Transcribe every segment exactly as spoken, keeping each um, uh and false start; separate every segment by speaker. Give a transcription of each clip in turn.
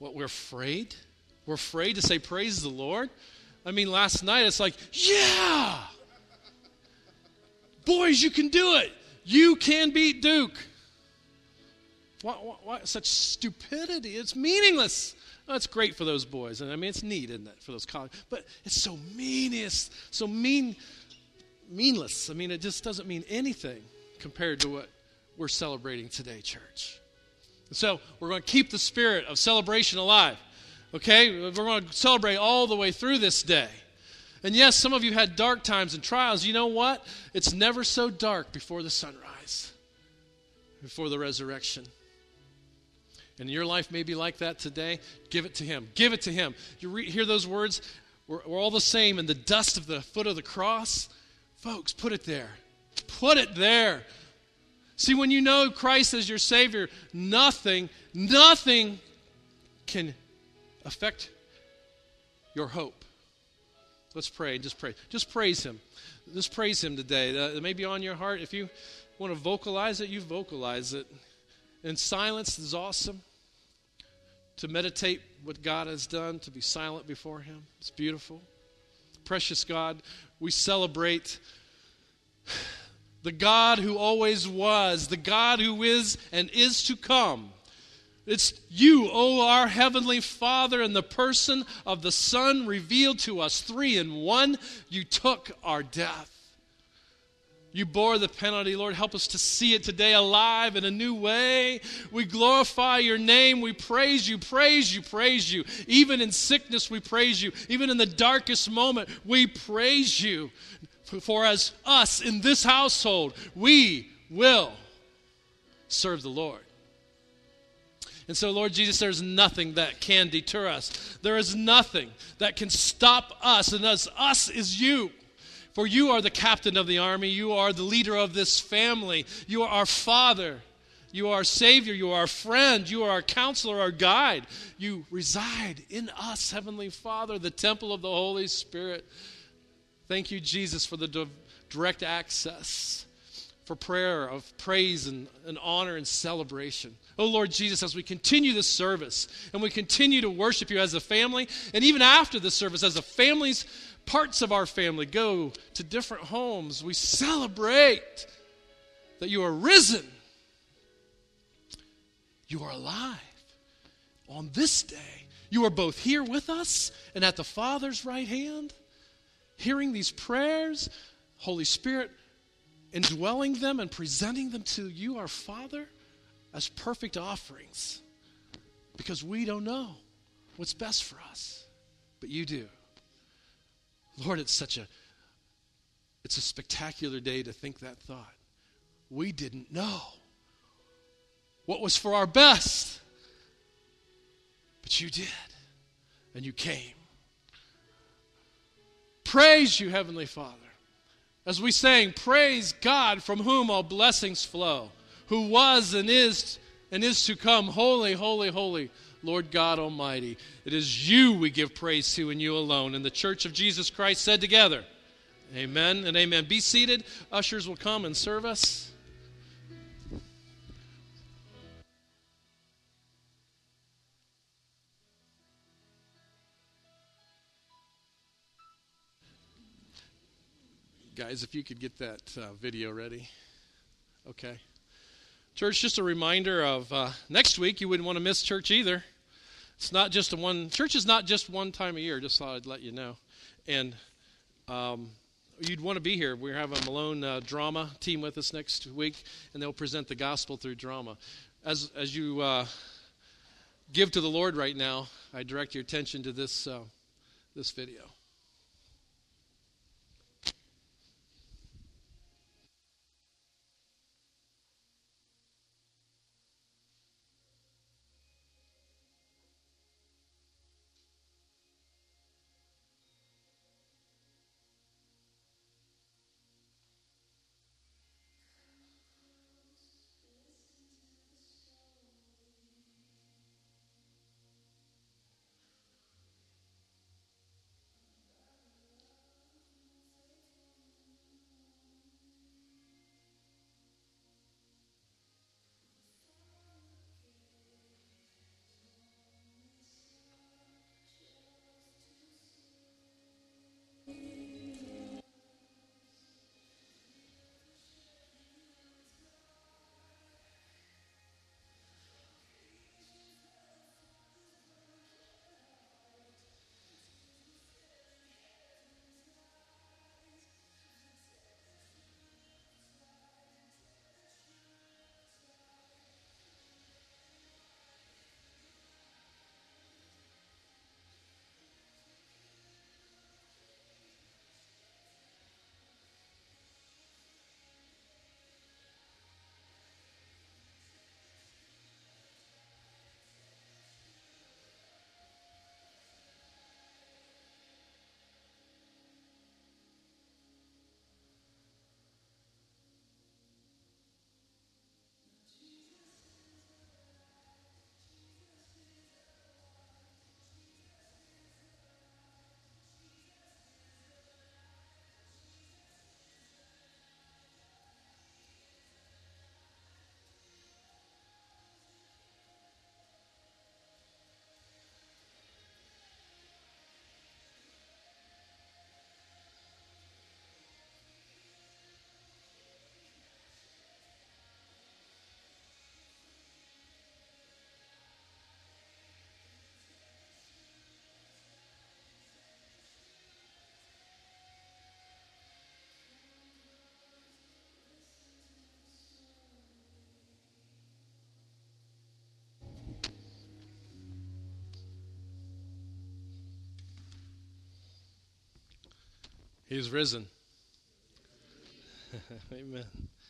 Speaker 1: What, we're afraid? We're afraid to say praise the Lord? I mean, last night it's like, yeah! Boys, you can do it. You can beat Duke. Why, why, why such stupidity? It's meaningless. Oh, it's great for those boys. And I mean, it's neat, isn't it, for those college? But it's so meaningless, so mean, meaningless. I mean, it just doesn't mean anything compared to what we're celebrating today, church. And so we're going to keep the spirit of celebration alive. Okay? We're going to celebrate all the way through this day. And yes, some of you had dark times and trials. You know what? It's never so dark before the sunrise, before the resurrection. And your life may be like that today. Give it to Him. Give it to Him. You re- hear those words? We're, we're all the same in the dust of the foot of the cross. Folks, put it there. Put it there. See, when you know Christ as your Savior, nothing, nothing can affect your hope. Let's pray. Just pray. Just praise Him. Just praise Him today. Uh, it may be on your heart. If you want to vocalize it, you vocalize it. And silence is awesome. To meditate what God has done, to be silent before Him. It's beautiful. Precious God, we celebrate the God who always was, the God who is and is to come. It's you, oh our Heavenly Father, in the person of the Son revealed to us, three in one. You took our death. You bore the penalty. Lord, help us to see it today alive in a new way. We glorify your name. We praise you, praise you, praise you. Even in sickness, we praise you. Even in the darkest moment, we praise you. For as us in this household, we will serve the Lord. And so, Lord Jesus, there's nothing that can deter us. There is nothing that can stop us. And as us is you. For you are the captain of the army. You are the leader of this family. You are our Father. You are our Savior. You are our friend. You are our counselor, our guide. You reside in us, Heavenly Father, the temple of the Holy Spirit. Thank you, Jesus, for the di- direct access, for prayer of praise and, and honor and celebration. Oh, Lord Jesus, as we continue this service and we continue to worship you as a family, and even after the service, as a family's parts of our family go to different homes, we celebrate that you are risen. You are alive. On this day, you are both here with us and at the Father's right hand, hearing these prayers, Holy Spirit indwelling them and presenting them to you, our Father, as perfect offerings. Because we don't know what's best for us, but you do. Lord, it's such a, it's a spectacular day to think that thought. We didn't know what was for our best, but you did, and you came. Praise you, Heavenly Father. As we sang, praise God from whom all blessings flow, who was and is and is to come, holy, holy, holy, Lord God Almighty. It is you we give praise to and you alone. And the Church of Jesus Christ said together, amen and amen. Be seated. Ushers will come and serve us. Guys, if you could get that uh, video ready. Okay. Church, just a reminder of uh, next week, you wouldn't want to miss church either. It's not just a one, church is not just one time a year, just thought I'd let you know. And um, you'd want to be here. We have a Malone uh, drama team with us next week, and they'll present the gospel through drama. As as you uh, give to the Lord right now, I direct your attention to this uh, this video. He's risen. Amen.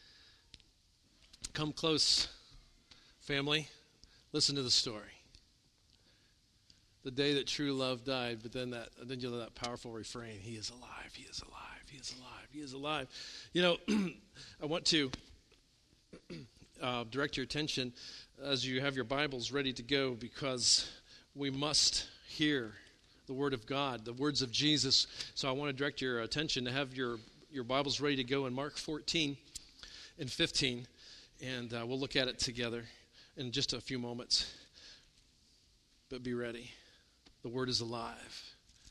Speaker 1: Come close, family. Listen to the story. The day that true love died, but then that then you know that powerful refrain, he is alive, he is alive, he is alive, he is alive. You know, I want to uh, direct your attention as you have your Bibles ready to go, because we must hear the Word of God, the words of Jesus. So I want to direct your attention to have your, your Bibles ready to go in Mark fourteen and fifteen, and uh, we'll look at it together in just a few moments. But be ready. The Word is alive.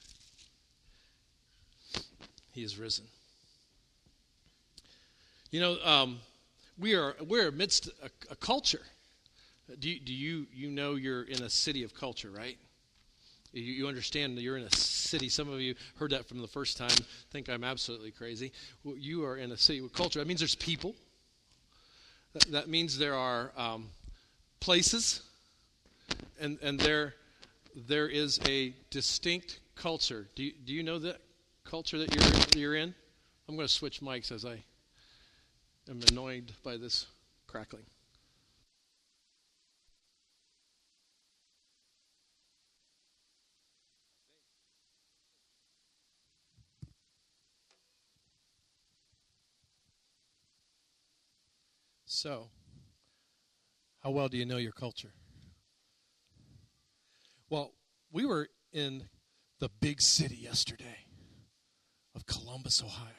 Speaker 1: He is risen. You know, um, we are we're amidst a, a culture. Do you, do you you know you're in a city of culture, right? You, you understand that you're in a city. Some of you heard that from the first time. Think I'm absolutely crazy. Well, you are in a city with culture. That means there's people. That, that means there are um, places, and and there. There is a distinct culture. Do you, do you know that culture that you're you're in? I'm going to switch mics as I am annoyed by this crackling. So, how well do you know your culture? Well, we were in the big city yesterday of Columbus, Ohio.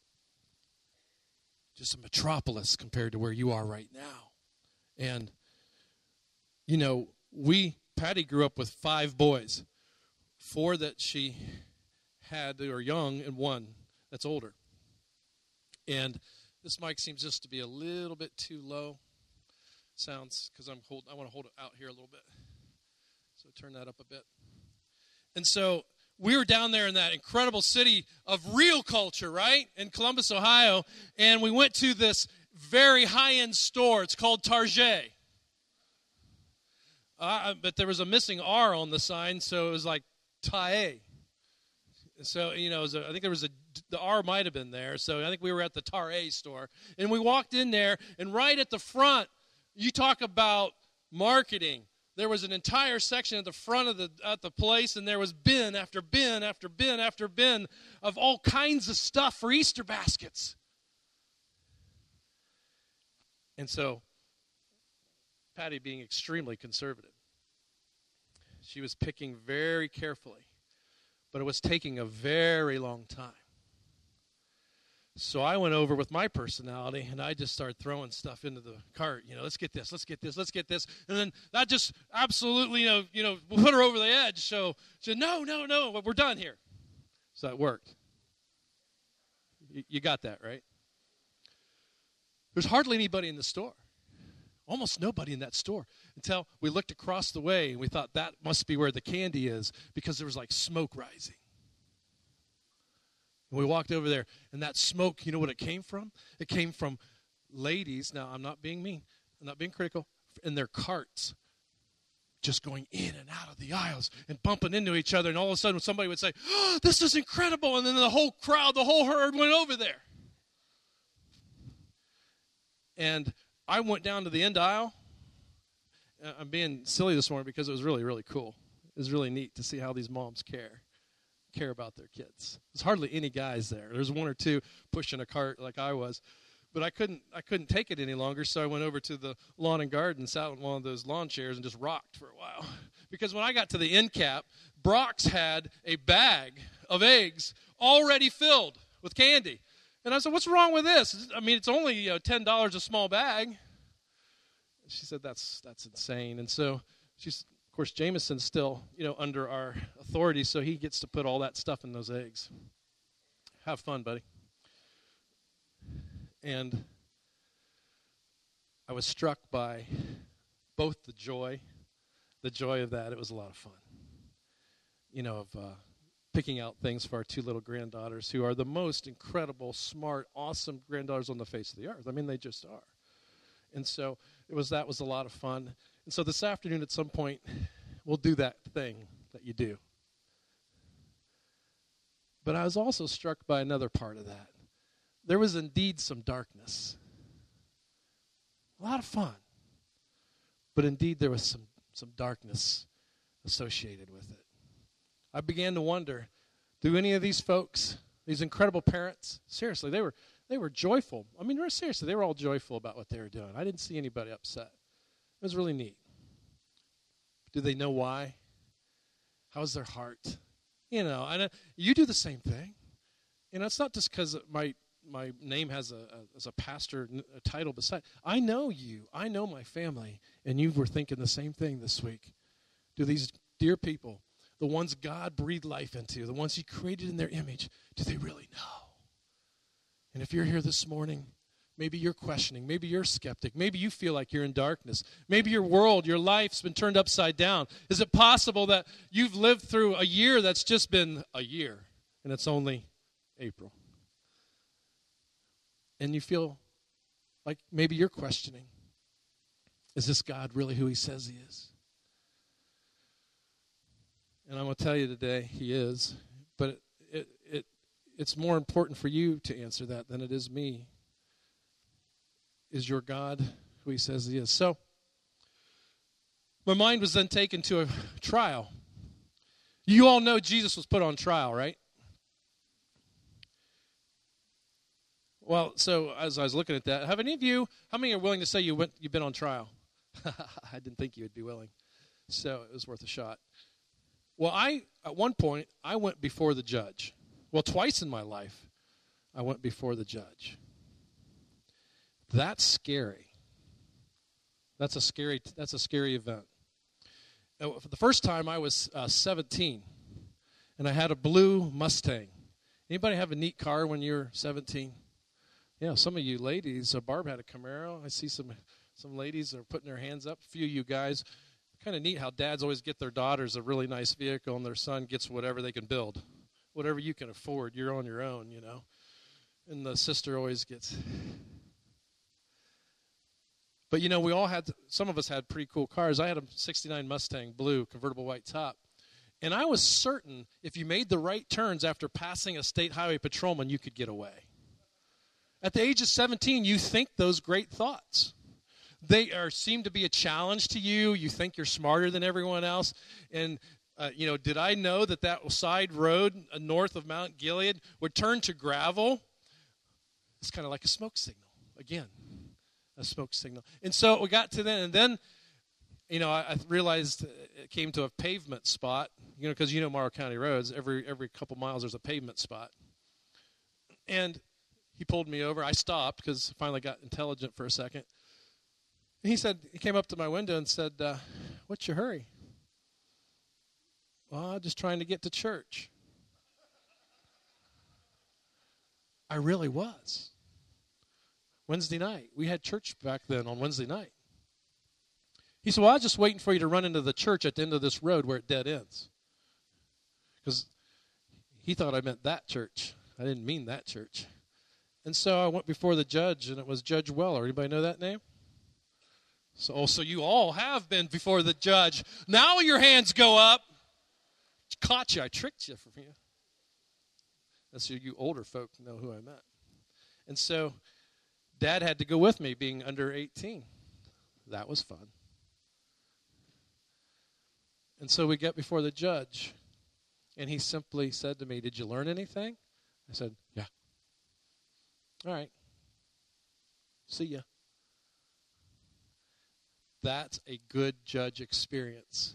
Speaker 1: Just a metropolis compared to where you are right now. And, you know, we, Patty grew up with five boys. Four that she had that are young and one that's older. And this mic seems just to be a little bit too low. Sounds, because I'm hold, I want to hold it out here a little bit. So turn that up a bit. And so we were down there in that incredible city of real culture, right? In Columbus, Ohio. And we went to this very high-end store. It's called Target. Uh, but there was a missing R on the sign, so it was like Tae. So, you know, it was a, I think there was a, the R might have been there. So I think we were at the Target store. And we walked in there, and right at the front, you talk about marketing. There was an entire section at the front of the at the place, and there was bin after bin after bin after bin of all kinds of stuff for Easter baskets. And so, Patty, being extremely conservative, she was picking very carefully, but it was taking a very long time. So I went over with my personality, and I just started throwing stuff into the cart. You know, let's get this, let's get this, let's get this. And then that just absolutely, you know, you know, put her over the edge. So she said, no, no, no, we're done here. So that worked. You, you got that, right? There's hardly anybody in the store. Almost nobody in that store. Until we looked across the way, and we thought that must be where the candy is, because there was like smoke rising. And we walked over there, and that smoke, you know what it came from? It came from ladies, now I'm not being mean, I'm not being critical, in their carts, just going in and out of the aisles and bumping into each other, and all of a sudden somebody would say, oh, this is incredible, and then the whole crowd, the whole herd went over there. And I went down to the end aisle. I'm being silly this morning because it was really, really cool. It was really neat to see how these moms care. care about their kids. There's hardly any guys there. There's one or two pushing a cart like I was. But I couldn't I couldn't take it any longer, so I went over to the lawn and garden, sat on one of those lawn chairs, and just rocked for a while. Because when I got to the end cap, Brock's had a bag of eggs already filled with candy. And I said, what's wrong with this? I mean, it's only, you know, ten dollars a small bag. She said, that's that's insane. And so she's, of course, Jameson's still, you know, under our authority, so he gets to put all that stuff in those eggs. Have fun, buddy. And I was struck by both the joy, the joy of that. It was a lot of fun. You know, of uh, picking out things for our two little granddaughters who are the most incredible, smart, awesome granddaughters on the face of the earth. I mean, they just are. And so it was that was a lot of fun. And so this afternoon at some point, we'll do that thing that you do. But I was also struck by another part of that. There was indeed some darkness. A lot of fun. But indeed there was some, some darkness associated with it. I began to wonder, do any of these folks, these incredible parents, seriously, they were they were joyful. I mean, seriously, they were all joyful about what they were doing. I didn't see anybody upset. It was really neat. Do they know why? How's their heart? You know, and you do the same thing. You know, it's not just because my my name has a, a as a pastor a title beside. I know you. I know my family, and you were thinking the same thing this week. Do these dear people, the ones God breathed life into, the ones He created in their image, do they really know? And if you're here this morning, maybe you're questioning, maybe you're a skeptic, maybe you feel like you're in darkness, maybe your world, your life's been turned upside down. Is it possible that you've lived through a year that's just been a year, and it's only April? And you feel like maybe you're questioning, is this God really who He says He is? And I'm going to tell you today, He is. But it, it, it it's more important for you to answer that than it is me. Is your God who He says He is? So, my mind was then taken to a trial. You all know Jesus was put on trial, right? Well, so as I was looking at that, have any of you, how many are willing to say you went, you've been on trial? I didn't think you would be willing. So it was worth a shot. Well, I, at one point, I went before the judge. Well, twice in my life, I went before the judge. That's scary. That's a scary, that's a scary event. Now, for the first time, I was uh, seventeen, and I had a blue Mustang. Anybody have a neat car when you're seventeen? Yeah, some of you ladies, uh, Barb had a Camaro. I see some some ladies that are putting their hands up. A few of you guys. Kind of neat how dads always get their daughters a really nice vehicle and their son gets whatever they can build. Whatever you can afford, you're on your own, you know. And the sister always gets... But, you know, we all had, some of us had pretty cool cars. I had a sixty-nine Mustang blue, convertible white top. And I was certain if you made the right turns after passing a state highway patrolman, you could get away. At the age of seventeen, you think those great thoughts. They are seem to be a challenge to you. You think you're smarter than everyone else. And, uh, you know, did I know that that side road uh, north of Mount Gilead would turn to gravel? It's kind of like a smoke signal. Again, a smoke signal. And so we got to then, and then, you know, I, I realized it came to a pavement spot, you know, because you know Morrow County roads, every every couple miles there's a pavement spot. And he pulled me over. I stopped because I finally got intelligent for a second. And he said, he came up to my window and said, uh, what's your hurry? Well, I'm just trying to get to church. I really was. Wednesday night. We had church back then on Wednesday night. He said, well, I was just waiting for you to run into the church at the end of this road where it dead ends. Because he thought I meant that church. I didn't mean that church. And so I went before the judge, and it was Judge Weller. Anybody know that name? So, oh, so you all have been before the judge. Now your hands go up. Caught you. I tricked you from you. That's so you older folk know who I meant. And so Dad had to go with me, being under eighteen. That was fun. And so we get before the judge, and he simply said to me, did you learn anything? I said, yeah. All right. See ya. That's a good judge experience.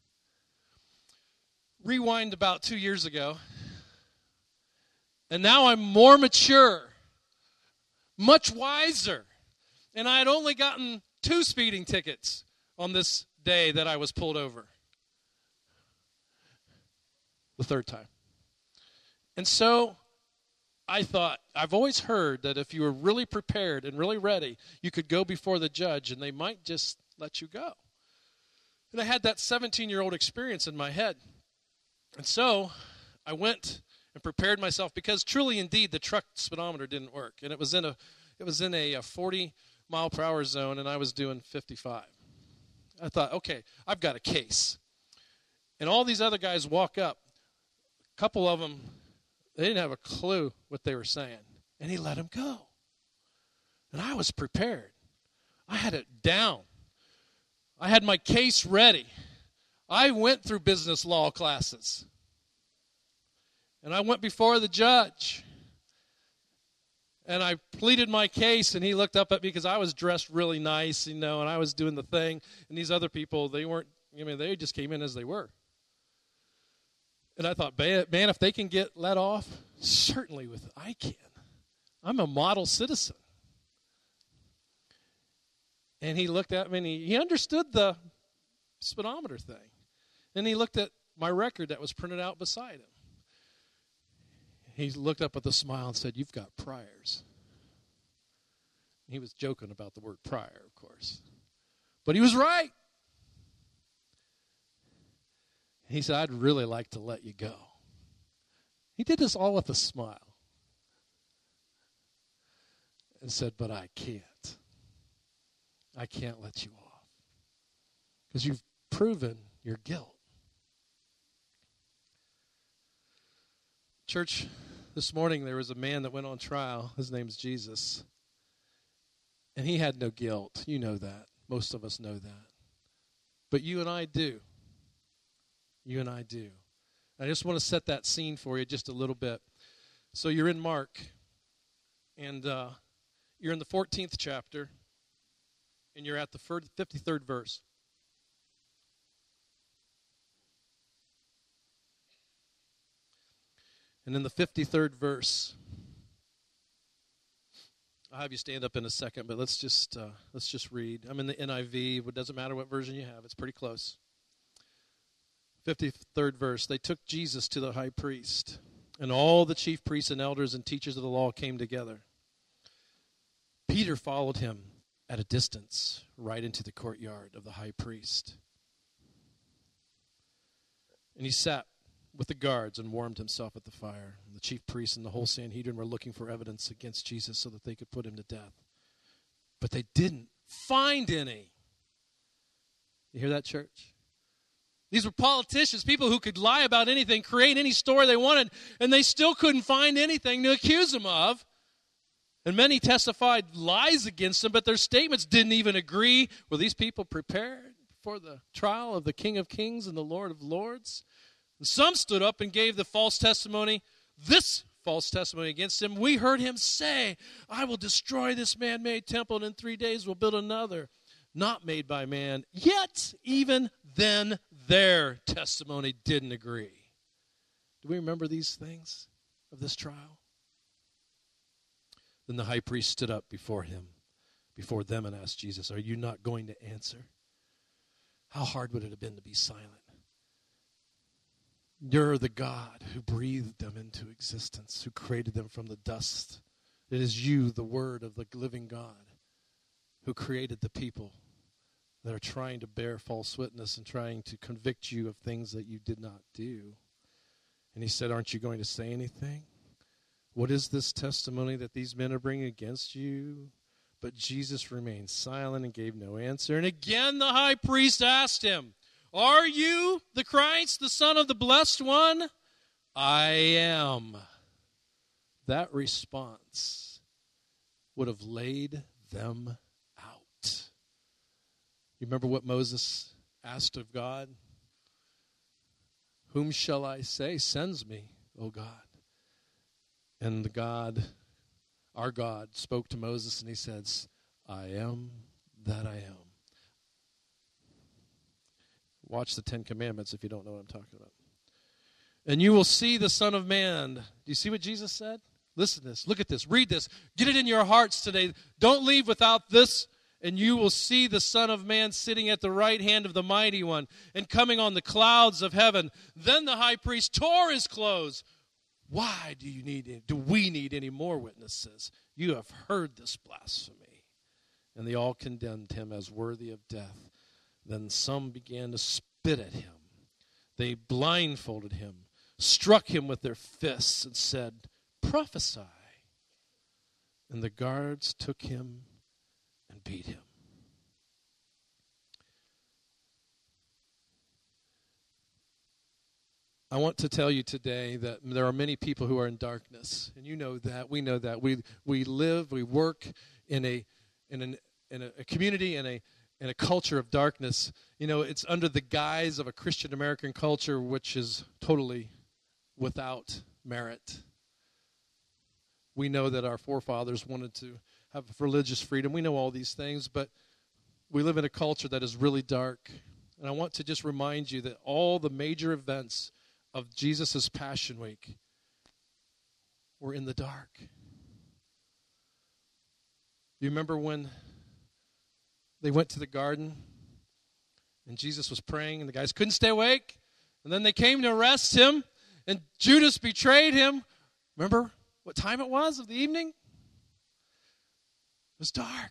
Speaker 1: Rewind about two years ago, and now I'm more mature, much wiser, and I had only gotten two speeding tickets on this day that I was pulled over. The third time. And so I thought, I've always heard that if you were really prepared and really ready, you could go before the judge and they might just let you go. And I had that seventeen-year-old experience in my head. And so I went and prepared myself because truly indeed the truck speedometer didn't work. And it was in a it was in a, a forty mile per hour zone and I was doing fifty-five. I thought, okay, I've got a case. And all these other guys walk up. A couple of them They didn't have a clue what they were saying. And he let them go. And I was prepared. I had it down. I had my case ready. I went through business law classes. And I went before the judge. And I pleaded my case, and he looked up at me because I was dressed really nice, you know, and I was doing the thing. And these other people, they weren't, I mean, they just came in as they were. And I thought, man, if they can get let off, certainly with I can. I'm a model citizen. And he looked at me, and he, he understood the speedometer thing. And he looked at my record that was printed out beside him. He looked up with a smile and said, "You've got priors." He was joking about the word prior, of course. But he was right. He said, "I'd really like to let you go." He did this all with a smile. And said, "But I can't. I can't let you off. Because you've proven your guilt." Church, this morning there was a man that went on trial. His name's Jesus. And he had no guilt. You know that. Most of us know that. But you and I do. You and I do. I just want to set that scene for you just a little bit. So you're in Mark. And uh, you're in the fourteenth chapter. And you're at the fifty-third verse. And in the fifty-third verse, I'll have you stand up in a second, but let's just uh, let's just read. I'm in the N I V. It doesn't matter what version you have. It's pretty close. fifty-third verse. They took Jesus to the high priest, and all the chief priests and elders and teachers of the law came together. Peter followed him at a distance, right into the courtyard of the high priest. And he sat with the guards and warmed himself at the fire. The chief priests and the whole Sanhedrin were looking for evidence against Jesus so that they could put him to death. But they didn't find any. You hear that, church? These were politicians, people who could lie about anything, create any story they wanted, and they still couldn't find anything to accuse him of. And many testified lies against him, but their statements didn't even agree. Were these people prepared for the trial of the King of Kings and the Lord of Lords? And some stood up and gave the false testimony, this false testimony against him. We heard him say, "I will destroy this man-made temple, and in three days will build another, not made by man." Yet, even then, their testimony didn't agree. Do we remember these things of this trial? Then the high priest stood up before him, before them, and asked Jesus, "Are you not going to answer?" How hard would it have been to be silent? You're the God who breathed them into existence, who created them from the dust. It is you, the Word of the living God, who created the people that are trying to bear false witness and trying to convict you of things that you did not do. And he said, "Aren't you going to say anything? What is this testimony that these men are bringing against you?" But Jesus remained silent and gave no answer. And again the high priest asked him, "Are you the Christ, the Son of the Blessed One?" "I am." That response would have laid them out. You remember what Moses asked of God? "Whom shall I say sends me, O God?" And the God, our God, spoke to Moses and he says, "I am that I am." Watch the Ten Commandments if you don't know what I'm talking about. "And you will see the Son of Man." Do you see what Jesus said? Listen to this. Look at this. Read this. Get it in your hearts today. Don't leave without this. "And you will see the Son of Man sitting at the right hand of the Mighty One and coming on the clouds of heaven." Then the high priest tore his clothes. "Why do you need? Do we need any more witnesses? You have heard this blasphemy." And they all condemned him as worthy of death. Then some began to spit at him. They blindfolded him, struck him with their fists, and said, "Prophesy." And the guards took him and beat him. I want to tell you today that there are many people who are in darkness, and you know that. We know that. We we live, we work in a in an in a, a community in a in a culture of darkness. You know, it's under the guise of a Christian American culture, which is totally without merit. We know that our forefathers wanted to have religious freedom. We know all these things, but we live in a culture that is really dark. And I want to just remind you that all the major events of Jesus' Passion Week were in the dark. You remember when they went to the garden and Jesus was praying and the guys couldn't stay awake? And then they came to arrest him and Judas betrayed him. Remember what time it was of the evening? It was dark.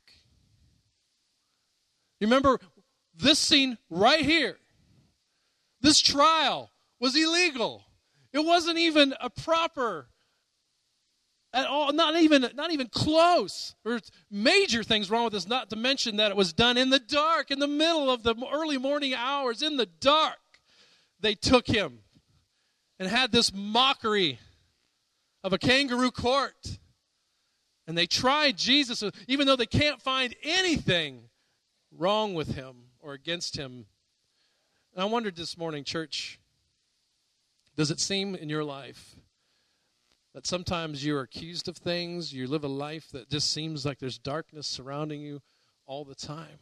Speaker 1: You remember this scene right here? This trial was illegal. It wasn't even a proper at all, not even not even close. There's major things wrong with this, not to mention that it was done in the dark, in the middle of the early morning hours, in the dark. They took him and had this mockery of a kangaroo court. And they tried Jesus, even though they can't find anything wrong with him or against him. And I wondered this morning, church, does it seem in your life that sometimes you're accused of things, you live a life that just seems like there's darkness surrounding you all the time?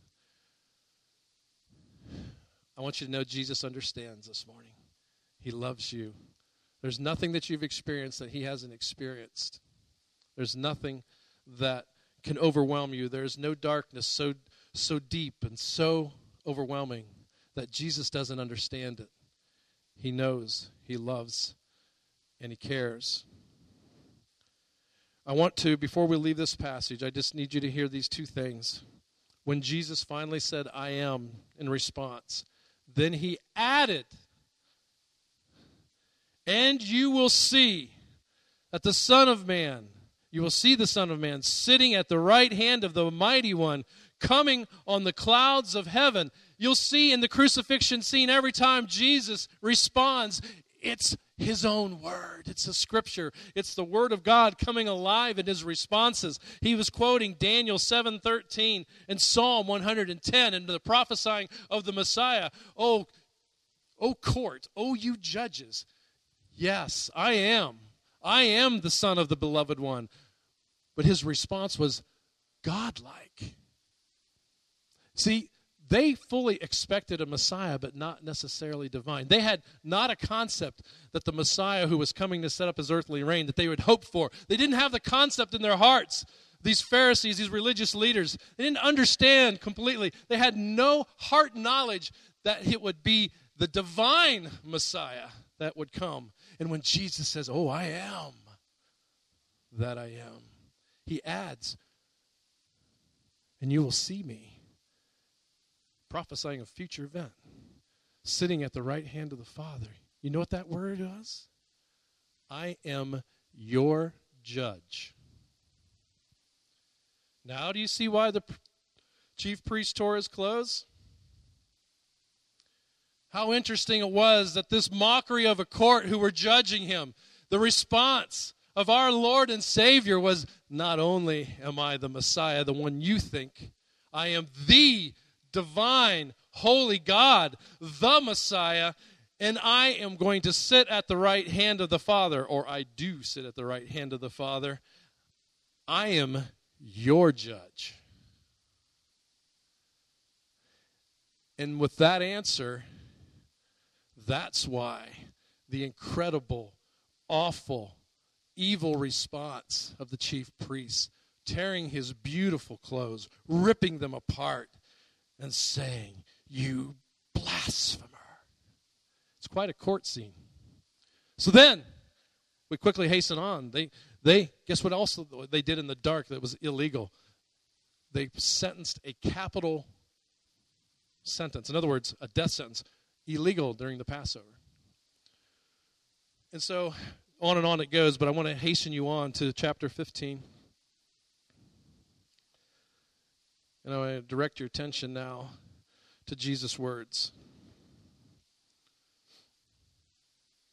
Speaker 1: I want you to know Jesus understands this morning. He loves you. There's nothing that you've experienced that he hasn't experienced. There's nothing that can overwhelm you. There's no darkness so so deep and so overwhelming that Jesus doesn't understand it. He knows, he loves, and he cares. I want to, before we leave this passage, I just need you to hear these two things. When Jesus finally said, I am, in response, then he added, and you will see that the Son of Man, you will see the Son of Man sitting at the right hand of the Mighty One, coming on the clouds of heaven. You'll see in the crucifixion scene every time Jesus responds, it's his own word. It's a scripture. It's the word of God coming alive in his responses. He was quoting Daniel seven thirteen and Psalm one hundred ten and the prophesying of the Messiah. Oh, oh court, oh you judges. Yes, I am. I am the Son of the Beloved One. But his response was godlike. See, they fully expected a Messiah, but not necessarily divine. They had not a concept that the Messiah who was coming to set up his earthly reign, that they would hope for. They didn't have the concept in their hearts. These Pharisees, these religious leaders, they didn't understand completely. They had no heart knowledge that it would be the divine Messiah that would come. And when Jesus says, oh, I am that I am, he adds, and you will see me. Prophesying a future event, sitting at the right hand of the Father. You know what that word was? I am your judge. Now do you see why the chief priest tore his clothes? How interesting it was that this mockery of a court who were judging him, the response of our Lord and Savior was, not only am I the Messiah, the one you think, I am the divine, holy God, the Messiah, and I am going to sit at the right hand of the Father, or I do sit at the right hand of the Father. I am your judge. And with that answer, that's why the incredible, awful, evil response of the chief priest, tearing his beautiful clothes, ripping them apart, and saying, you blasphemer. It's quite a court scene. So then, we quickly hasten on. They, they, guess what else they did in the dark that was illegal? They sentenced a capital sentence. In other words, a death sentence, illegal during the Passover. And so, on and on it goes, but I want to hasten you on to chapter fifteen. And I want to direct your attention now to Jesus' words.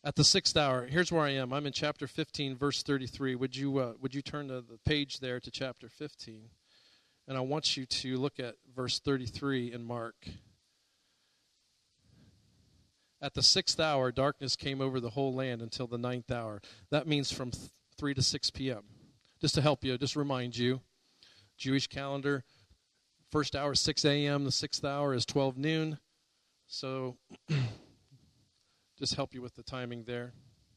Speaker 1: At the sixth hour, here's where I am. I'm in chapter fifteen, verse thirty-three. Would you uh, would you turn to the page there to chapter fifteen? And I want you to look at verse thirty-three in Mark. At the sixth hour, darkness came over the whole land until the ninth hour. That means from th- three to six p.m. Just to help you, just remind you, Jewish calendar, first hour is six a.m., the sixth hour is twelve noon. So just help you with the timing there.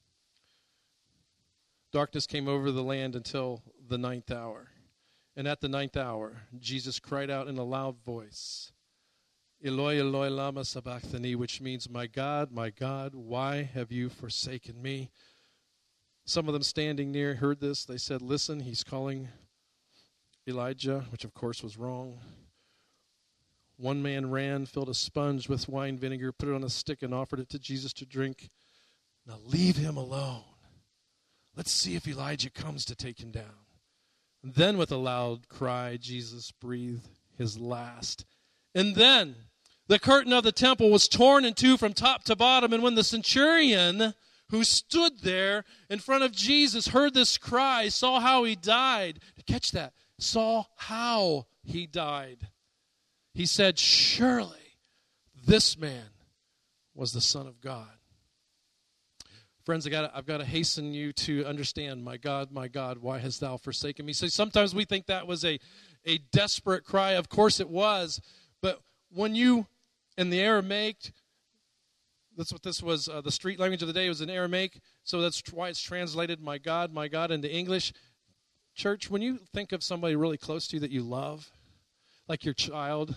Speaker 1: Darkness came over the land until the ninth hour. And at the ninth hour, Jesus cried out in a loud voice, Eloi, Eloi, lama sabachthani, which means, my God, my God, why have you forsaken me? Some of them standing near heard this. They said, listen, he's calling Elijah, which of course was wrong. One man ran, filled a sponge with wine vinegar, put it on a stick, and offered it to Jesus to drink. Now leave him alone. Let's see if Elijah comes to take him down. And then with a loud cry, Jesus breathed his last. And then the curtain of the temple was torn in two from top to bottom. And when the centurion who stood there in front of Jesus heard this cry, saw how he died. Catch that. Saw how he died. He said, surely this man was the Son of God. Friends, I gotta, I've got to hasten you to understand, my God, my God, why hast thou forsaken me? So sometimes we think that was a, a desperate cry. Of course it was. But when you, in the Aramaic, that's what this was, uh, the street language of the day was in Aramaic, so that's why it's translated, my God, my God, into English. Church, when you think of somebody really close to you that you love, like your child,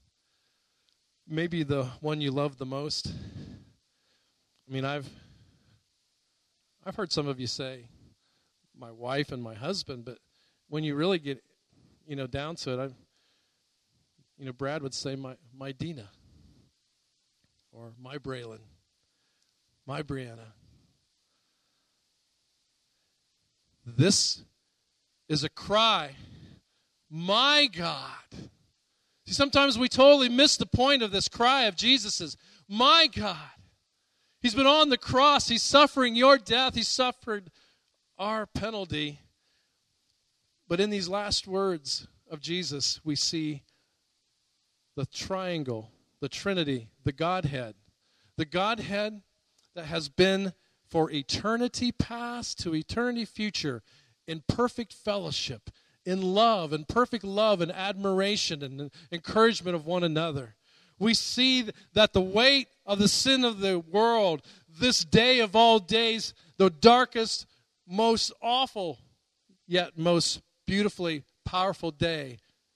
Speaker 1: maybe the one you love the most. I mean, I've I've heard some of you say, my wife and my husband, but when you really get, you know, down to it, I, you know, Brad would say, my my Dina, or my Braylon, my Brianna. This is a cry, my God. See, sometimes we totally miss the point of this cry of Jesus's, my God. He's been on the cross. He's suffering your death. He suffered our penalty. But in these last words of Jesus, we see the triangle, the Trinity, the Godhead. The Godhead that has been for eternity past to eternity future in perfect fellowship, in love, in perfect love and admiration and encouragement of one another. We see that the weight of the sin of the world, this day of all days, the darkest, most awful, yet most beautifully powerful day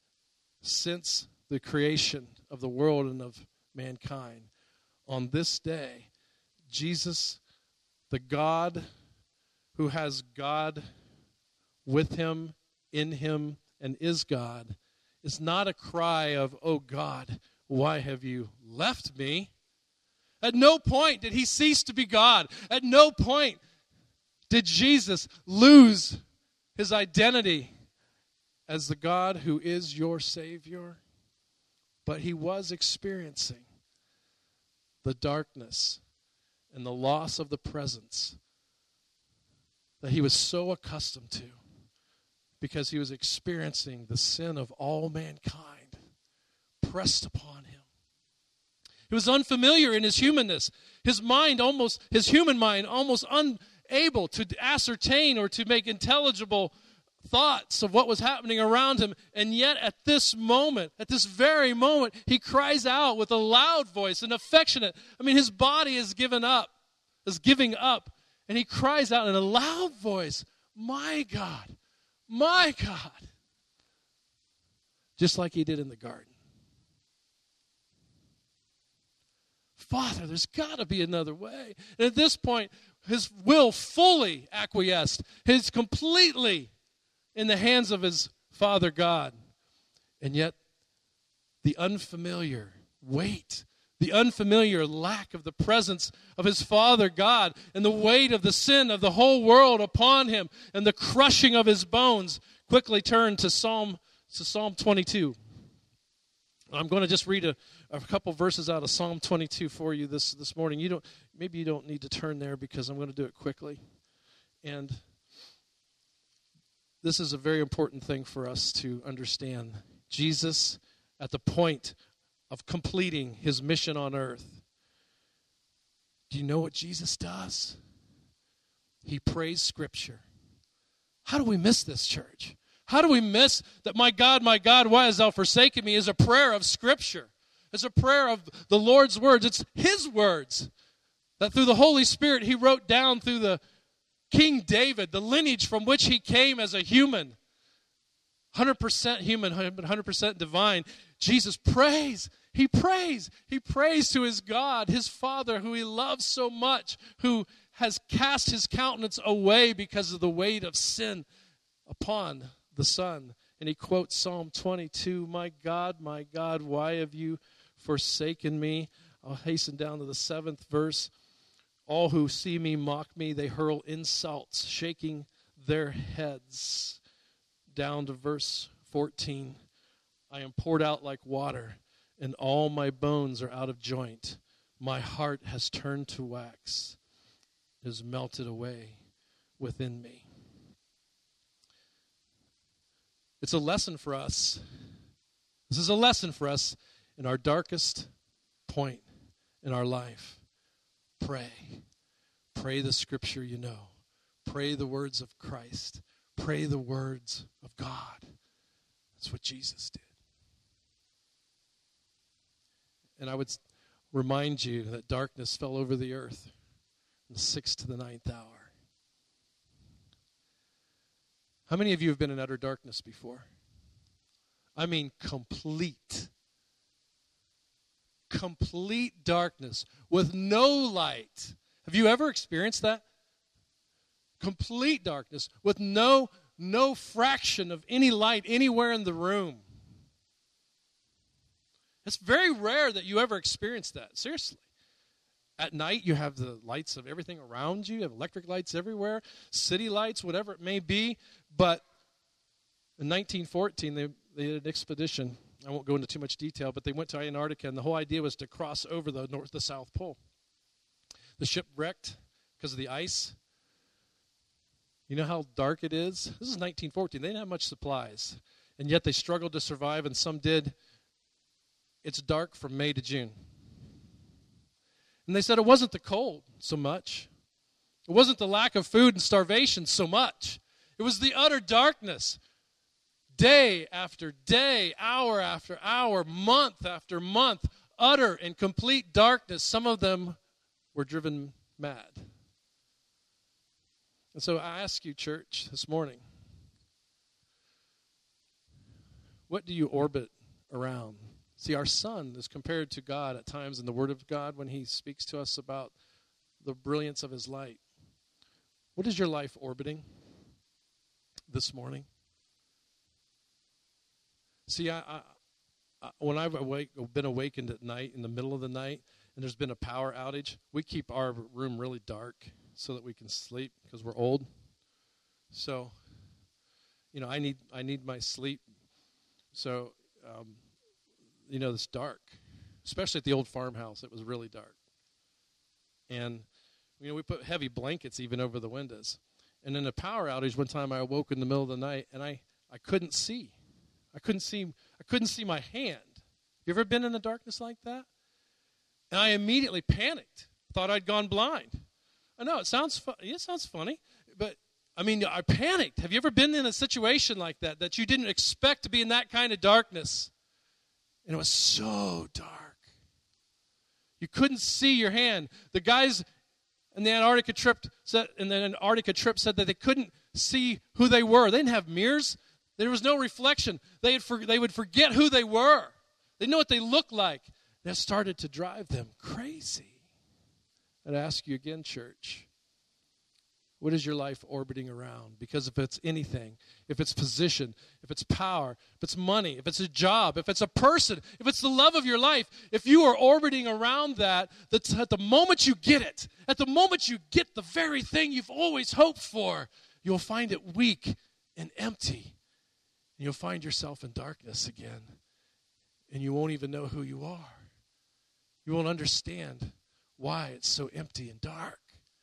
Speaker 1: since the creation of the world and of mankind. On this day, Jesus, the God who has God with him, in him, and is God, is not a cry of, oh God, why have you left me? At no point did he cease to be God. At no point did Jesus lose his identity as the God who is your Savior. But he was experiencing the darkness and the loss of the presence that he was so accustomed to, because he was experiencing the sin of all mankind pressed upon him. He was unfamiliar in his humanness. His mind almost, his human mind almost unable to ascertain or to make intelligible thoughts of what was happening around him. And yet at this moment, at this very moment, he cries out with a loud voice, an affectionate, I mean, his body is given up, is giving up. And he cries out in a loud voice, my God, my God. Just like he did in the garden. Father, there's got to be another way. And at this point, his will fully acquiesced. He's completely in the hands of his Father God. And yet, the unfamiliar weight, the unfamiliar lack of the presence of his Father God, and the weight of the sin of the whole world upon him, and the crushing of his bones, quickly turned to Psalm, to Psalm twenty-two. I'm going to just read a, a couple verses out of Psalm twenty-two for you this, this morning. You don't, maybe you don't need to turn there because I'm going to do it quickly. And this is a very important thing for us to understand. Jesus, at the point of completing his mission on earth, do you know what Jesus does? He prays Scripture. How do we miss this, church? How do we miss that, my God, my God, why hast thou forsaken me, is a prayer of Scripture. It's a prayer of the Lord's words. It's his words that through the Holy Spirit he wrote down through the King David, the lineage from which he came as a human. one hundred percent human, one hundred percent divine. Jesus prays. He prays. He prays to his God, his Father, who he loves so much, who has cast his countenance away because of the weight of sin upon the Son. And he quotes Psalm twenty-two, my God, my God, why have you forsaken me? I'll hasten down to the seventh verse. All who see me mock me, they hurl insults, shaking their heads. Down to verse fourteen. I am poured out like water, and all my bones are out of joint. My heart has turned to wax, is melted away within me. It's a lesson for us. This is a lesson for us in our darkest point in our life. Pray. Pray the Scripture you know. Pray the words of Christ. Pray the words of God. That's what Jesus did. And I would remind you that darkness fell over the earth from the sixth to the ninth hour. How many of you have been in utter darkness before? I mean complete. Complete darkness with no light. Have you ever experienced that? Complete darkness with no, no fraction of any light anywhere in the room. It's very rare that you ever experience that. Seriously. At night, you have the lights of everything around you. You have electric lights everywhere, city lights, whatever it may be. But in nineteen fourteen, they, they did an expedition. I won't go into too much detail, but they went to Antarctica, and the whole idea was to cross over the north, the South Pole. The ship wrecked because of the ice. You know how dark it is? This is nineteen fourteen. They didn't have much supplies, and yet they struggled to survive, and some did. It's dark from May to June. And they said it wasn't the cold so much. It wasn't the lack of food and starvation so much. It was the utter darkness. Day after day, hour after hour, month after month, utter and complete darkness. Some of them were driven mad. And so I ask you, church, this morning, what do you orbit around? See, our sun is compared to God at times in the Word of God when he speaks to us about the brilliance of his light. What is your life orbiting this morning? See, I, I, I, when I've awake, been awakened at night, in the middle of the night, and there's been a power outage, we keep our room really dark so that we can sleep because we're old. So, you know, I need I need my sleep. So, um, you know, it's dark, especially at the old farmhouse. It was really dark. And, you know, we put heavy blankets even over the windows. And in a power outage, one time I awoke in the middle of the night, and I, I couldn't see. I couldn't see I couldn't see my hand. You ever been in the darkness like that? And I immediately panicked. Thought I'd gone blind. I know it sounds fu- it sounds funny, but I mean, I panicked. Have you ever been in a situation like that, that you didn't expect to be in that kind of darkness? And it was so dark. You couldn't see your hand. The guys in the Antarctica trip said, in the Antarctica trip said that they couldn't see who they were. They didn't have mirrors. There was no reflection. They had for, they would forget who they were. They know what they looked like. That started to drive them crazy. I'd ask you again, church, what is your life orbiting around? Because if it's anything, if it's position, if it's power, if it's money, if it's a job, if it's a person, if it's the love of your life, if you are orbiting around that, that's at the moment you get it, at the moment you get the very thing you've always hoped for, you'll find it weak and empty. And you'll find yourself in darkness again. And you won't even know who you are. You won't understand why it's so empty and dark.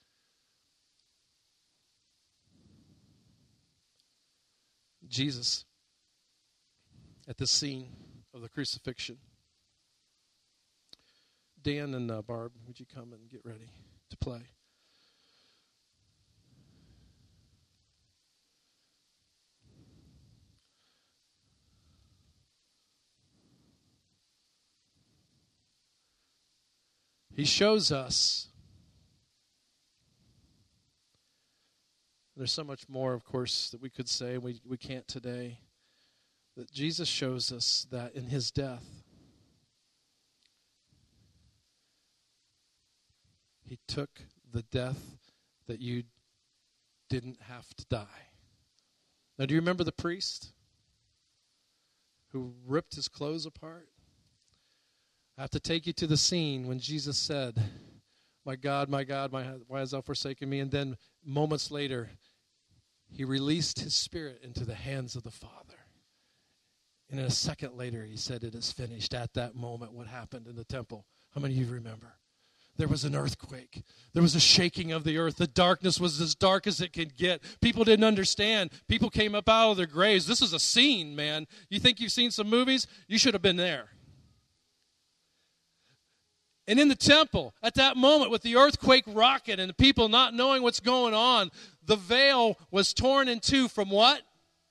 Speaker 1: Jesus, at the scene of the crucifixion. Dan and uh, Barb, would you come and get ready to play? He shows us, there's so much more, of course, that we could say, we, we can't today, that Jesus shows us that in his death, he took the death that you didn't have to die. Now, do you remember the priest who ripped his clothes apart? I have to take you to the scene when Jesus said, my God, my God, my, why hast thou forsaken me? And then moments later, he released his spirit into the hands of the Father. And then a second later, he said, it is finished. At that moment, what happened in the temple? How many of you remember? There was an earthquake. There was a shaking of the earth. The darkness was as dark as it could get. People didn't understand. People came up out of their graves. This is a scene, man. You think you've seen some movies? You should have been there. And in the temple, at that moment, with the earthquake rocking and the people not knowing what's going on, the veil was torn in two from what?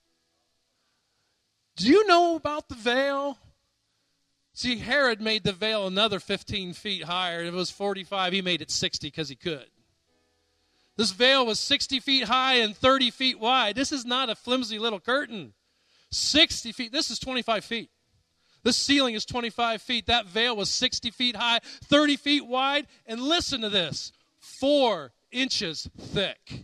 Speaker 1: Do you know about the veil? See, Herod made the veil another fifteen feet higher. It was forty-five. He made it sixty because he could. This veil was sixty feet high and thirty feet wide. This is not a flimsy little curtain. sixty feet. This is twenty-five feet. This ceiling is twenty-five feet. That veil was sixty feet high, thirty feet wide. And listen to this, four inches thick.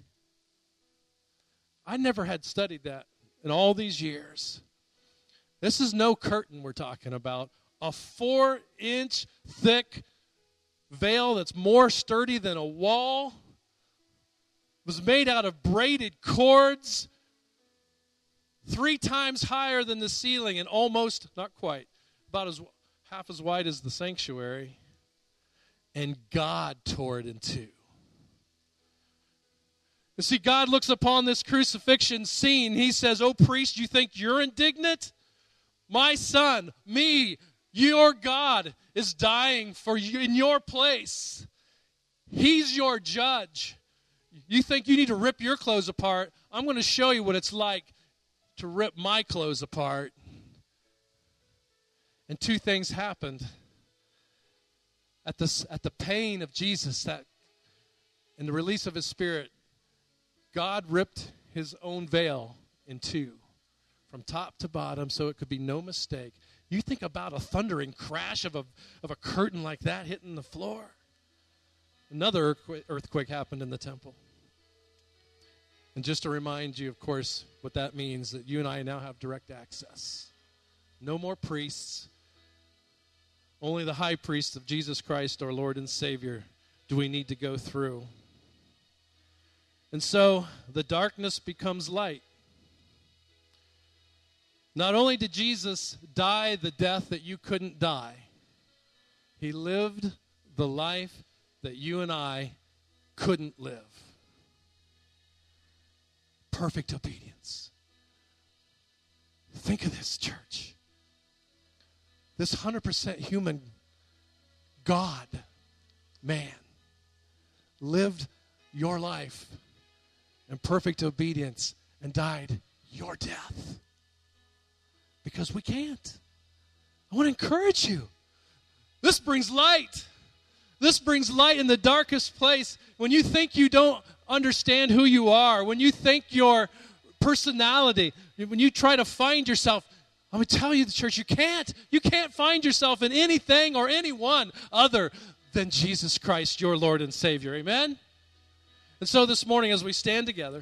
Speaker 1: I never had studied that in all these years. This is no curtain we're talking about. A four-inch thick veil that's more sturdy than a wall. Was made out of braided cords. Three times higher than the ceiling and almost, not quite, about as half as wide as the sanctuary. And God tore it in two. You see, God looks upon this crucifixion scene. He says, oh, priest, you think you're indignant? My son, me, your God, is dying for you in your place. He's your judge. You think you need to rip your clothes apart? I'm going to show you what it's like to rip my clothes apart. And two things happened. At the, at the pain of Jesus, that in the release of his spirit, God ripped his own veil in two, from top to bottom, so it could be no mistake. You think about a thundering crash of a, of a curtain like that hitting the floor. Another earthquake, earthquake happened in the temple. And just to remind you, of course, what that means, that you and I now have direct access. No more priests. Only the high priest of Jesus Christ, our Lord and Savior, do we need to go through. And so the darkness becomes light. Not only did Jesus die the death that you couldn't die, he lived the life that you and I couldn't live. Perfect obedience. Think of this, church. This one hundred percent human God, man, lived your life in perfect obedience and died your death. Because we can't. I want to encourage you. This brings light. This brings light in the darkest place. When you think you don't understand who you are, when you think your personality, when you try to find yourself, I'm going to tell you, the church, you can't. You can't find yourself in anything or anyone other than Jesus Christ, your Lord and Savior. Amen? And so this morning as we stand together,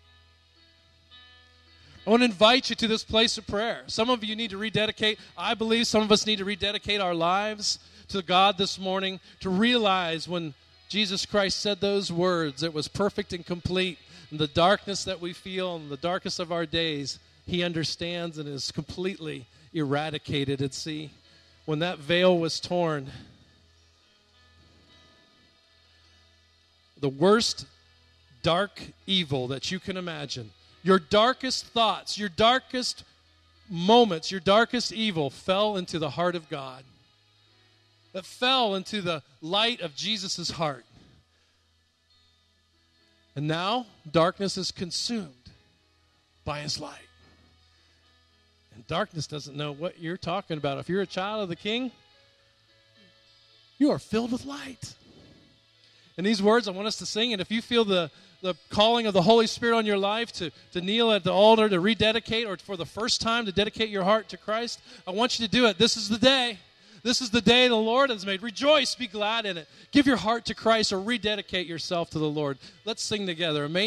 Speaker 1: I want to invite you to this place of prayer. Some of you need to rededicate. I believe some of us need to rededicate our lives to God this morning, to realize when Jesus Christ said those words, it was perfect and complete. In the darkness that we feel, in the darkest of our days, he understands and is completely eradicated. And see, when that veil was torn, the worst dark evil that you can imagine, your darkest thoughts, your darkest moments, your darkest evil fell into the heart of God. That fell into the light of Jesus' heart. And now darkness is consumed by his light. And darkness doesn't know what you're talking about. If you're a child of the King, you are filled with light. And these words I want us to sing, and if you feel the, the calling of the Holy Spirit on your life to, to kneel at the altar, to rededicate, or for the first time to dedicate your heart to Christ, I want you to do it. This is the day. This is the day the Lord has made. Rejoice, be glad in it. Give your heart to Christ or rededicate yourself to the Lord. Let's sing together. Amazing.